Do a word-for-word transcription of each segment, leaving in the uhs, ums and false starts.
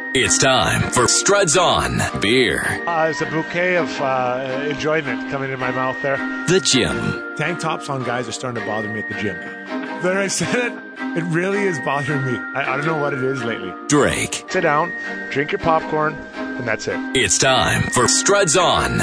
It's time for Struds On Beer. Uh, there's a bouquet of uh, enjoyment coming in my mouth there. The gym. Tank tops on guys are starting to bother me at the gym. Then I said it, it really is bothering me. I, I don't know what it is lately. Drake. Sit down, drink your popcorn, and that's it. It's time for Struds On.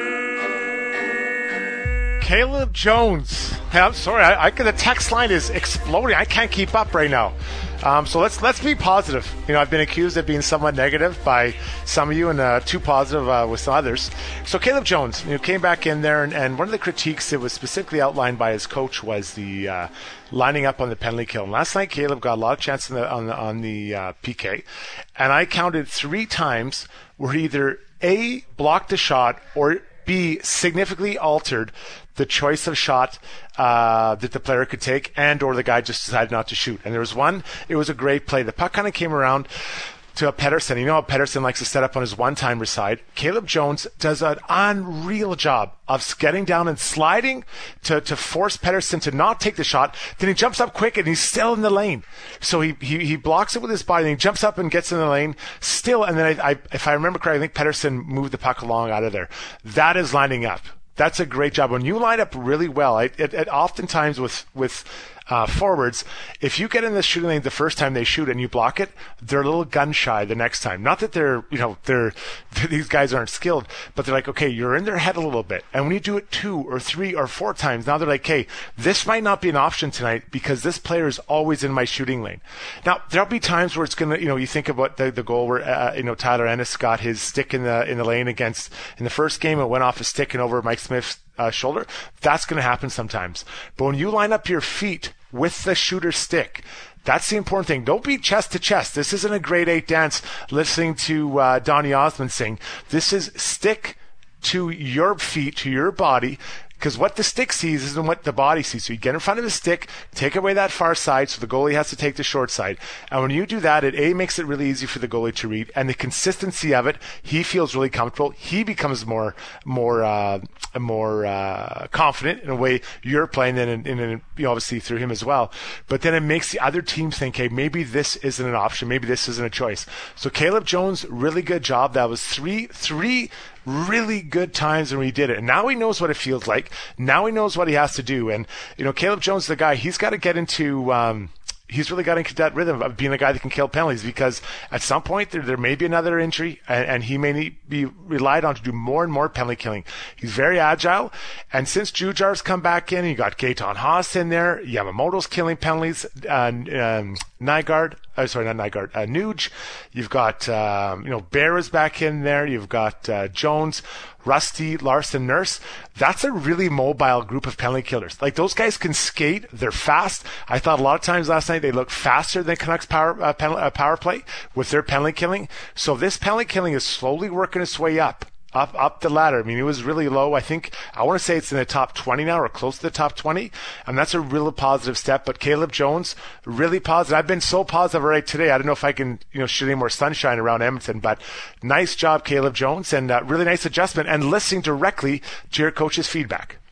Caleb Jones. Hey, I'm sorry, I, I, the text line is exploding. I can't keep up right now. Um, so let's let's be positive. You know, I've been accused of being somewhat negative by some of you and uh, too positive uh, with some others. So Caleb Jones, you know, came back in there, and, and one of the critiques that was specifically outlined by his coach was the uh, lining up on the penalty kill. And last night, Caleb got a lot of chance on the on the, on the uh, P K, and I counted three times where he either A, blocked a shot, or B, significantly altered the choice of shot uh, that the player could take, and or the guy just decided not to shoot. And there was one, it was a great play. The puck kind of came around to a Pettersson. You know how Pettersson likes to set up on his one-timer side. Caleb Jones does an unreal job of getting down and sliding to, to force Pettersson to not take the shot. Then he jumps up quick and he's still in the lane. So he, he, he blocks it with his body, and he jumps up and gets in the lane still. And then I, I, if I remember correctly, I think Pettersson moved the puck along out of there. That is lining up. That's a great job. When you line up really well, it, it, it oftentimes with, with, Uh, forwards, if you get in the shooting lane the first time they shoot and you block it, they're a little gun shy the next time. Not that they're, you know, they're, these guys aren't skilled, but they're like, okay, you're in their head a little bit. And when you do it two or three or four times, now they're like, hey, this might not be an option tonight because this player is always in my shooting lane. Now, there'll be times where it's going to, you know, you think about the, the goal where, uh, you know, Tyler Ennis got his stick in the, in the lane against, in the first game, it went off his stick and over Mike Smith's uh, shoulder. That's going to happen sometimes. But when you line up your feet with the shooter stick, that's the important thing. Don't be chest to chest. This isn't a grade eight dance listening to uh, Donny Osmond sing. This is stick to your feet, to your body, because what the stick sees isn't what the body sees. So you get in front of the stick, take away that far side, so the goalie has to take the short side. And when you do that, it A, makes it really easy for the goalie to read, and the consistency of it, he feels really comfortable. He becomes more, more, uh, more uh, confident in a way you're playing, and in, in, in, you know, obviously through him as well. But then it makes the other team think, hey, maybe this isn't an option, maybe this isn't a choice. So Caleb Jones, really good job. That was three, three. really good times when he did it. And now he knows what it feels like. Now he knows what he has to do. And, you know, Caleb Jones, the guy, he's got to get into, um, he's really got into that rhythm of being a guy that can kill penalties, because at some point there, there may be another injury, and, and he may need, be relied on to do more and more penalty killing. He's very agile. And since Jujar's come back in, you got Gaetan Haas in there, Yamamoto's killing penalties, uh, um, Nygaard, uh, sorry, not Nygaard, uh, Nuge. You've got, um, you know, Bear is back in there. You've got, uh, Jones, Rusty, Larson, Nurse. That's a really mobile group of penalty killers. Like, those guys can skate. They're fast. I thought a lot of times last night they looked faster than Canucks power, uh, pen, uh, power play with their penalty killing. So this penalty killing is slowly working its way up. Up, up the ladder. I mean, it was really low. I think, I want to say it's in the top twenty now, or close to the top twenty. And that's a really positive step. But Caleb Jones, really positive. I've been so positive right today. I don't know if I can, you know, shoot any more sunshine around Edmonton, but nice job, Caleb Jones, and uh, really nice adjustment, and listening directly to your coach's feedback.